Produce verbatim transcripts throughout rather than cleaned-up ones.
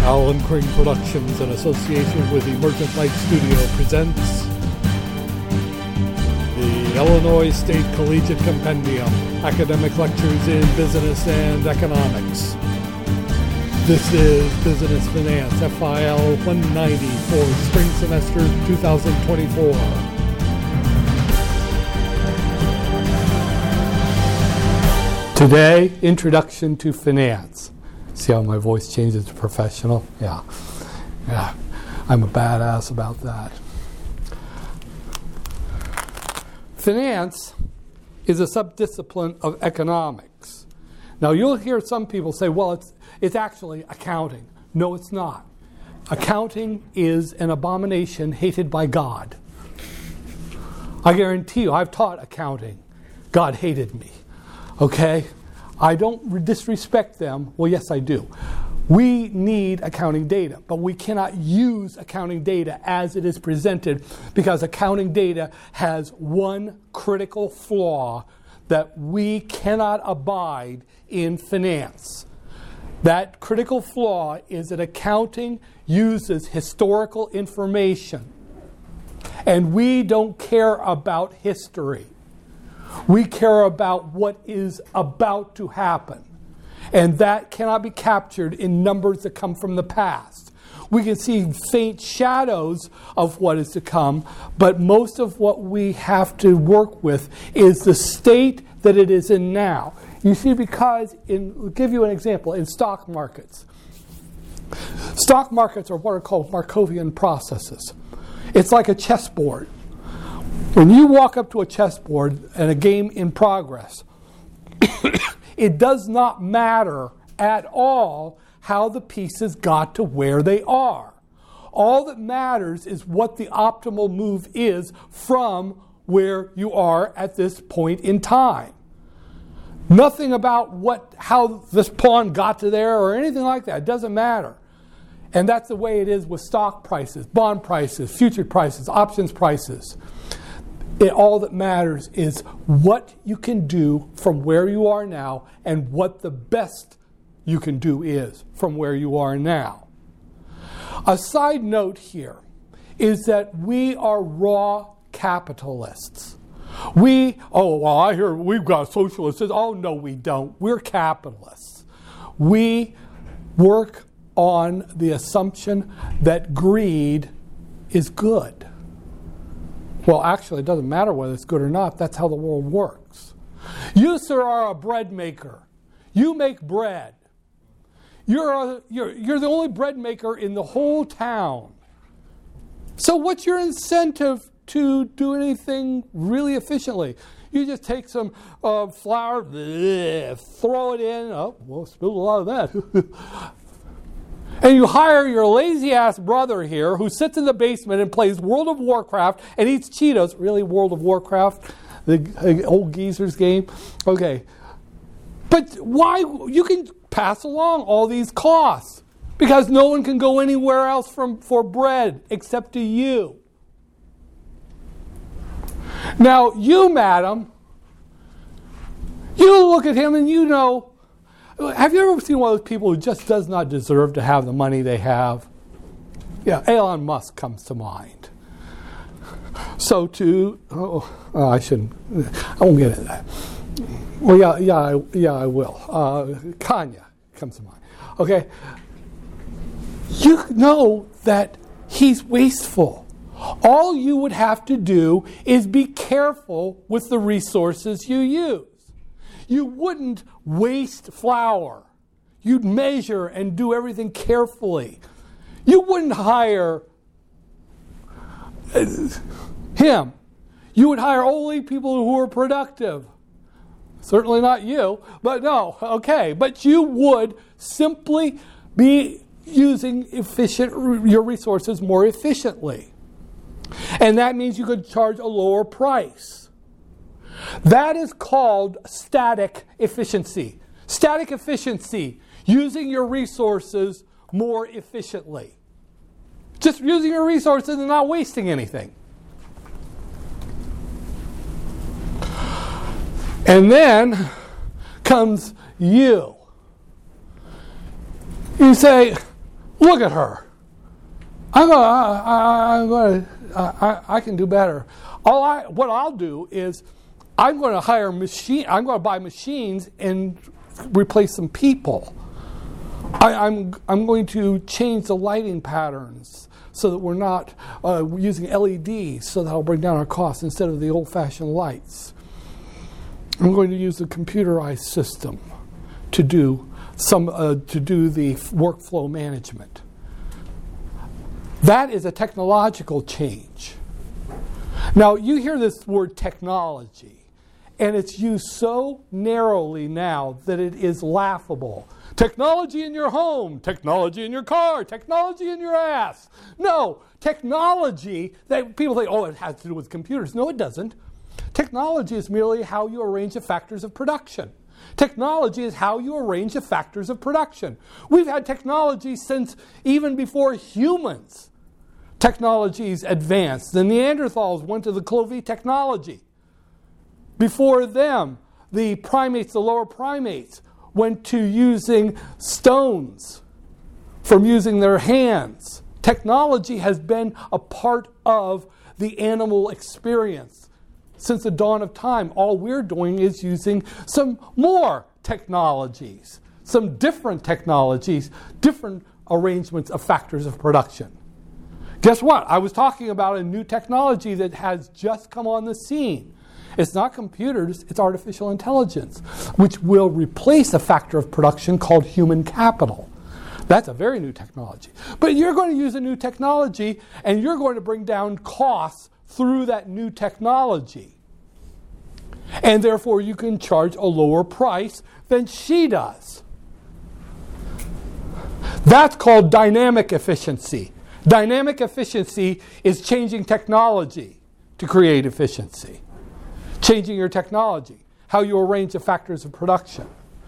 Alan Crane Productions, in association with Emergent Light Studio, presents the Illinois State Collegiate Compendium, Academic Lectures in Business and Economics. This is Business Finance, F I L one ninety for spring semester two thousand twenty-four. Today, Introduction to Finance. See how my voice changes to professional? Yeah. Yeah. I'm a badass about that. Finance is a subdiscipline of economics. Now, you'll hear some people say, well, it's it's actually accounting. No, it's not. Accounting is an abomination hated by God. I guarantee you, I've taught accounting. God hated me. Okay? I don't disrespect them. Well, yes, I do. We need accounting data, but we cannot use accounting data as it is presented because accounting data has one critical flaw that we cannot abide in finance. That critical flaw is that accounting uses historical information, and we don't care about history. We care about what is about to happen. And that cannot be captured in numbers that come from the past. We can see faint shadows of what is to come, but most of what we have to work with is the state that it is in now. You see, because, in, I'll give you an example, in stock markets. Stock markets are what are called Markovian processes. It's like a chessboard. When you walk up to a chessboard and a game in progress, it does not matter at all how the pieces got to where they are. All that matters is what the optimal move is from where you are at this point in time. Nothing about what how this pawn got to there or anything like that. It doesn't matter. And that's the way it is with stock prices, bond prices, future prices, options prices. It, all that matters is what you can do from where you are now and what the best you can do is from where you are now. A side note here is that we are raw capitalists. We, oh, well, I hear we've got socialists. Oh, no, we don't. We're capitalists. We work on the assumption that greed is good. Well, actually, it doesn't matter whether it's good or not. That's how the world works. You, sir, are a bread maker. You make bread. You're, a, you're, you're the only bread maker in the whole town. So what's your incentive to do anything really efficiently? You just take some uh, flour, bleh, throw it in. Oh, well, spilled a lot of that. And you hire your lazy-ass brother here who sits in the basement and plays World of Warcraft and eats Cheetos. Really, World of Warcraft? The old geezer's game? Okay. But why? You can pass along all these costs because no one can go anywhere else from, for bread except to you. Now, you, madam, you look at him and you know, have you ever seen one of those people who just does not deserve to have the money they have? Yeah, Elon Musk comes to mind. So too, oh, oh I shouldn't, I won't get into that. Well, yeah, yeah, I, yeah, I will. Uh, Kanye comes to mind. Okay, you know that he's wasteful. All you would have to do is be careful with the resources you use. You wouldn't waste flour. You'd measure and do everything carefully. You wouldn't hire him. You would hire only people who are productive. Certainly not you, but no, okay. But you would simply be using efficient your resources more efficiently. And that means you could charge a lower price. That is called static efficiency. Static efficiency, using your resources more efficiently. Just using your resources and not wasting anything. And then comes you. You say, Look at her. I'm gonna, I, I, I'm gonna, I, I can do better. All I, what I'll do is, I'm going to hire machine. I'm going to buy machines and replace some people. I, I'm I'm going to change the lighting patterns so that we're not uh, using L E Ds, so that'll bring down our costs instead of the old-fashioned lights. I'm going to use a computerized system to do some uh, to do the workflow management. That is a technological change. Now, you hear this word technology, and it's used so narrowly now that it is laughable. Technology in your home, technology in your car, technology in your ass. No, technology, that people think, oh, it has to do with computers. No, it doesn't. Technology is merely how you arrange the factors of production. Technology is how you arrange the factors of production. We've had technology since even before humans. Technologies advanced. The Neanderthals went to the Clovey technology. Before them, the primates, the lower primates, went to using stones from using their hands. Technology has been a part of the animal experience since the dawn of time. All we're doing is using some more technologies, some different technologies, different arrangements of factors of production. Guess what? I was talking about a new technology that has just come on the scene. It's not computers, it's artificial intelligence, which will replace a factor of production called human capital. That's a very new technology. But you're going to use a new technology, and you're going to bring down costs through that new technology. And therefore, you can charge a lower price than she does. That's called dynamic efficiency. Dynamic efficiency is changing technology to create efficiency. Changing your technology, how you arrange the factors of production.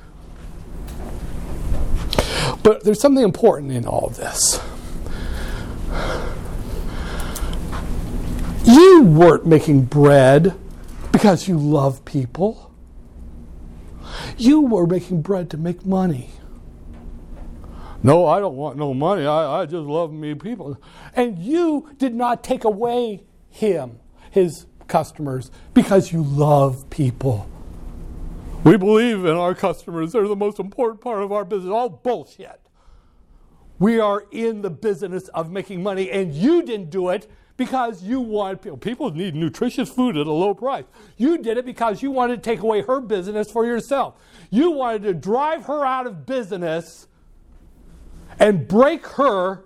But there's something important in all of this. You weren't making bread because you love people. You were making bread to make money. No, I don't want no money. I, I just love me people. And you did not take away him, his customers, because you love people. We believe in our customers. They're the most important part of our business. All bullshit. We are in the business of making money, and you didn't do it because you wanted people. People need nutritious food at a low price. You did it because you wanted to take away her business for yourself. You wanted to drive her out of business and break her,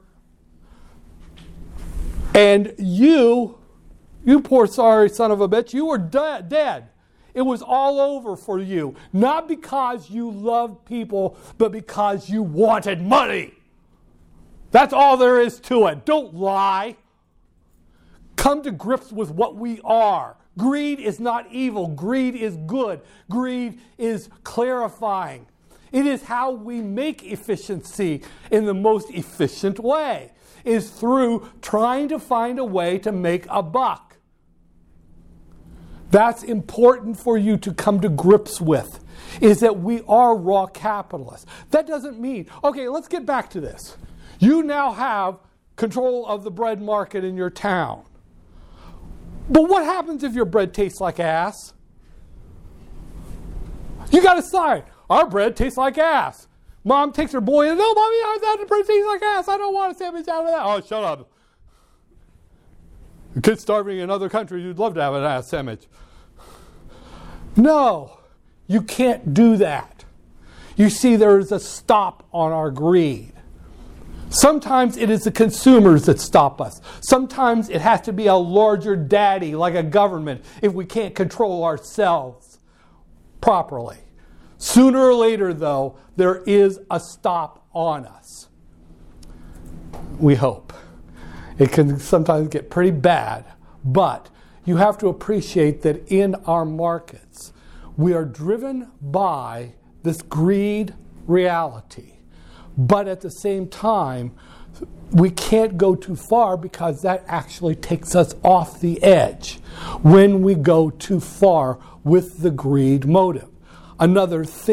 and you, you poor sorry son of a bitch, you were de- dead. It was all over for you. Not because you loved people, but because you wanted money. That's all there is to it. Don't lie. Come to grips with what we are. Greed is not evil. Greed is good. Greed is clarifying. It is how we make efficiency in the most efficient way, is through trying to find a way to make a buck. That's important for you to come to grips with, is that we are raw capitalists. That doesn't mean, okay, let's get back to this. You now have control of the bread market in your town. But what happens if your bread tastes like ass? You got to decide. Our bread tastes like ass. Mom takes her boy and, no, Mommy, that bread tastes like ass. I don't want a sandwich out of that. Oh, shut up. The kid's starving in other countries. You'd love to have an ass sandwich. No, you can't do that. You see, there is a stop on our greed. Sometimes it is the consumers that stop us. Sometimes it has to be a larger daddy, like a government, if we can't control ourselves properly. Sooner or later, though, there is a stop on us. We hope. It can sometimes get pretty bad, but you have to appreciate that in our markets, we are driven by this greed reality. But at the same time, we can't go too far because that actually takes us off the edge when we go too far with the greed motive. Another thing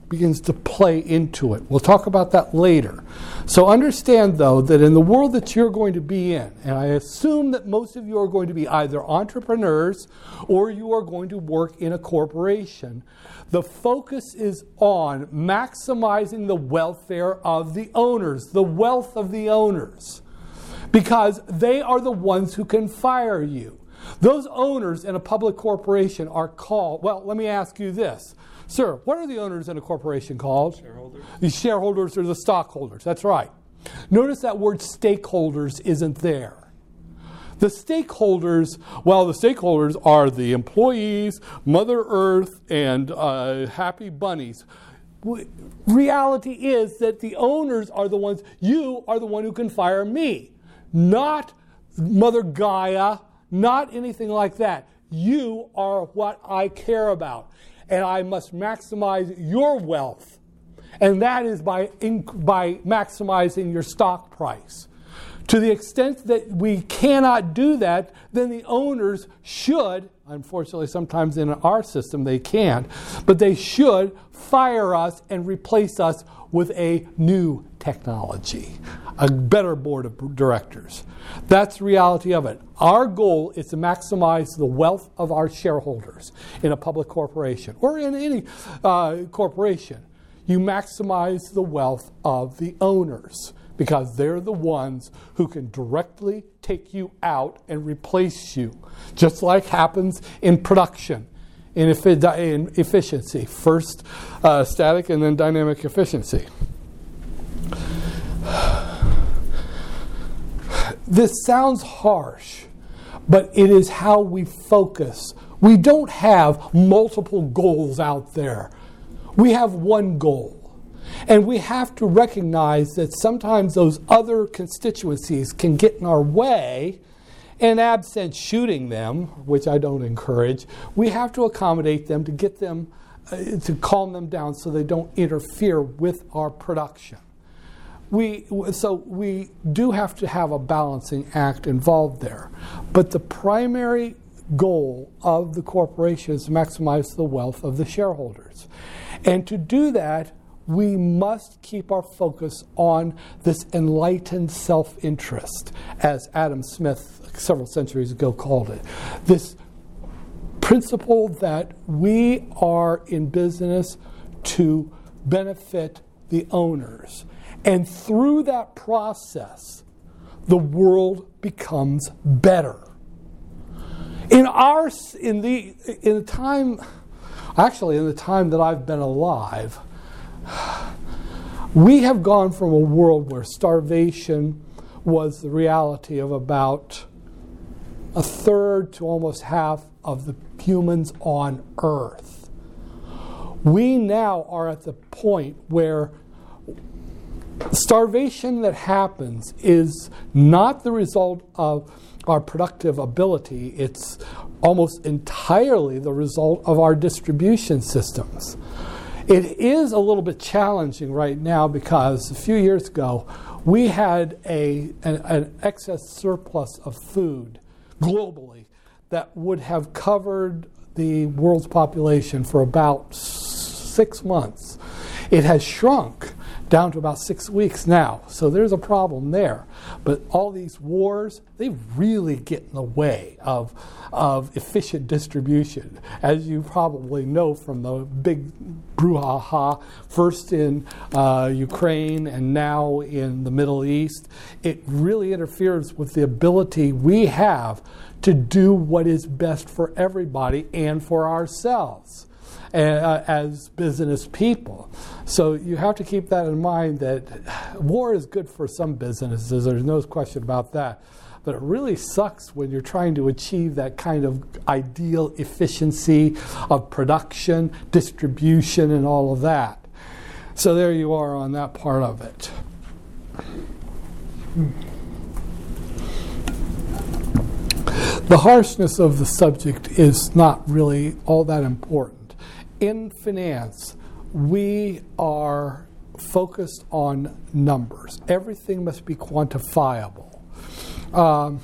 begins to play into it. We'll talk about that later. So understand, though, that in the world that you're going to be in, and I assume that most of you are going to be either entrepreneurs or you are going to work in a corporation, the focus is on maximizing the welfare of the owners, the wealth of the owners, because they are the ones who can fire you. Those owners in a public corporation are called, well, let me ask you this. Sir, what are the owners in a corporation called? Shareholders. The shareholders are the stockholders. That's right. Notice that word stakeholders isn't there. The stakeholders, well, the stakeholders are the employees, Mother Earth, and uh, Happy Bunnies. Reality is that the owners are the ones, you are the one who can fire me, not Mother Gaia, not anything like that. You are what I care about, and I must maximize your wealth, and that is by inc- by maximizing your stock price. To the extent that we cannot do that, then the owners should, unfortunately sometimes in our system they can't, but they should fire us and replace us with a new technology, a better board of directors. That's the reality of it. Our goal is to maximize the wealth of our shareholders in a public corporation or in any uh, corporation. You maximize the wealth of the owners, because they're the ones who can directly take you out and replace you, just like happens in production, in, efi- in efficiency. First uh, static and then dynamic efficiency. This sounds harsh, but it is how we focus. We don't have multiple goals out there. We have one goal. And we have to recognize that sometimes those other constituencies can get in our way, and absent shooting them, which I don't encourage, we have to accommodate them to get them, uh, to calm them down so they don't interfere with our production. We, so we do have to have a balancing act involved there. But the primary goal of the corporation is to maximize the wealth of the shareholders. And to do that, we must keep our focus on this enlightened self-interest, as Adam Smith several centuries ago called it. This principle that we are in business to benefit the owners. And through that process, the world becomes better. In our, in the, in the time, actually in the time that I've been alive, we have gone from a world where starvation was the reality of about a third to almost half of the humans on Earth. We now are at the point where starvation that happens is not the result of our productive ability. It's almost entirely the result of our distribution systems. It is a little bit challenging right now because a few years ago we had a an, an excess surplus of food globally that would have covered the world's population for about six months. It has shrunk down to about six weeks now, so there's a problem there. But all these wars, they really get in the way of, of efficient distribution. As you probably know from the big brouhaha, first in uh, Ukraine and now in the Middle East, it really interferes with the ability we have to do what is best for everybody and for ourselves uh, as business people. So you have to keep that in mind, that war is good for some businesses, there's no question about that. But it really sucks when you're trying to achieve that kind of ideal efficiency of production, distribution, and all of that. So there you are on that part of it. The harshness of the subject is not really all that important. In finance, we are focused on numbers. Everything must be quantifiable. Um,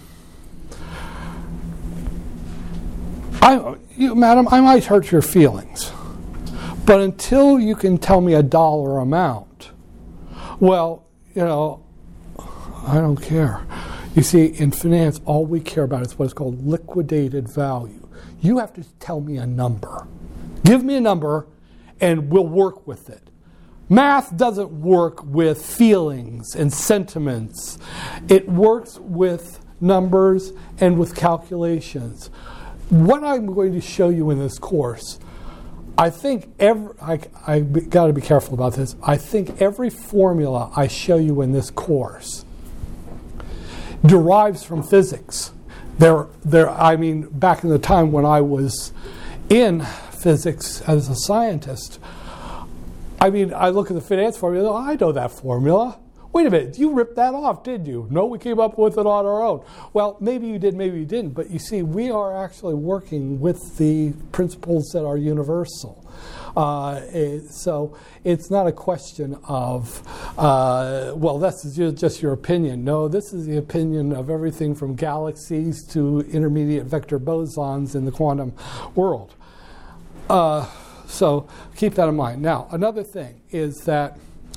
I, you, madam, I might hurt your feelings, But until you can tell me a dollar amount, well, you know, I don't care. You see, in finance, all we care about is what is called liquidated value. You have to tell me a number. Give me a number, and we'll work with it. Math doesn't work with feelings and sentiments. It works with numbers and with calculations. What I'm going to show you in this course, I think every, I, I got to be careful about this. I think every formula I show you in this course derives from physics. There, there. I mean, back in the time when I was in physics as a scientist, I mean, I look at the finance formula, I know that formula. Wait a minute, you ripped that off, did you? No, we came up with it on our own. Well, maybe you did, maybe you didn't, but you see, we are actually working with the principles that are universal. Uh, it, so it's not a question of, uh, well, this is just, just your opinion. No, this is the opinion of everything from galaxies to intermediate vector bosons in the quantum world. Uh, so keep that in mind. Now, another thing is that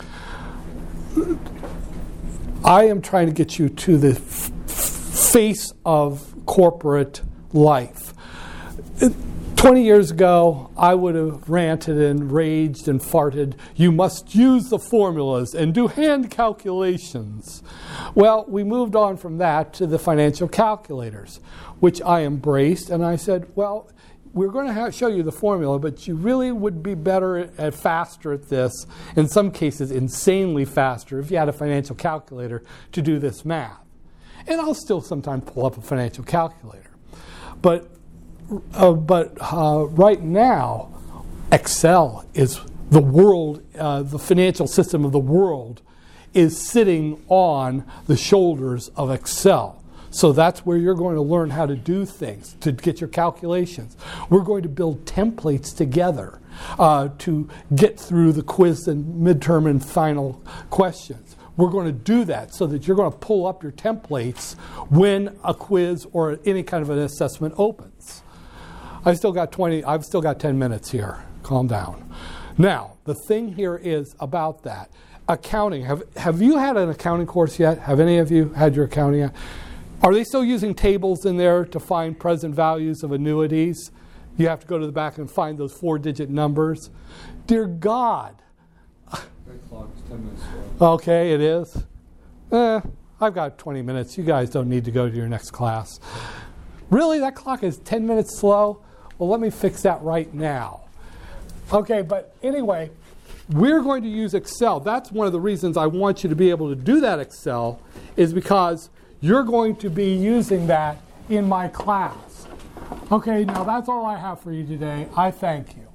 I am trying to get you to the f- face of corporate life. twenty years ago, I would have ranted and raged and farted, you must use the formulas and do hand calculations. Well, we moved on from that to the financial calculators, which I embraced, and I said, well, we're going to have, show you the formula, but you really would be better at, at faster at this, in some cases insanely faster, if you had a financial calculator to do this math. And I'll still sometimes pull up a financial calculator. But uh, but uh, right now, Excel is the world, uh, the financial system of the world is sitting on the shoulders of Excel. So that's where you're going to learn how to do things, to get your calculations. We're going to build templates together uh, to get through the quiz and midterm and final questions. We're going to do that so that you're going to pull up your templates when a quiz or any kind of an assessment opens. I've still got twenty, I've still got ten minutes here. Calm down. Now, the thing here is about that. Accounting. Have, have you had an accounting course yet? Have any of you had your accounting yet? Are they still using tables in there to find present values of annuities? You have to go to the back and find those four-digit numbers. Dear God. That clock is ten minutes slow. Okay, it is. Eh, I've got twenty minutes. You guys don't need to go to your next class. Really? That clock is ten minutes slow? Well, let me fix that right now. Okay, but anyway, we're going to use Excel. That's one of the reasons I want you to be able to do that Excel, is because you're going to be using that in my class. Okay, now that's all I have for you today. I thank you.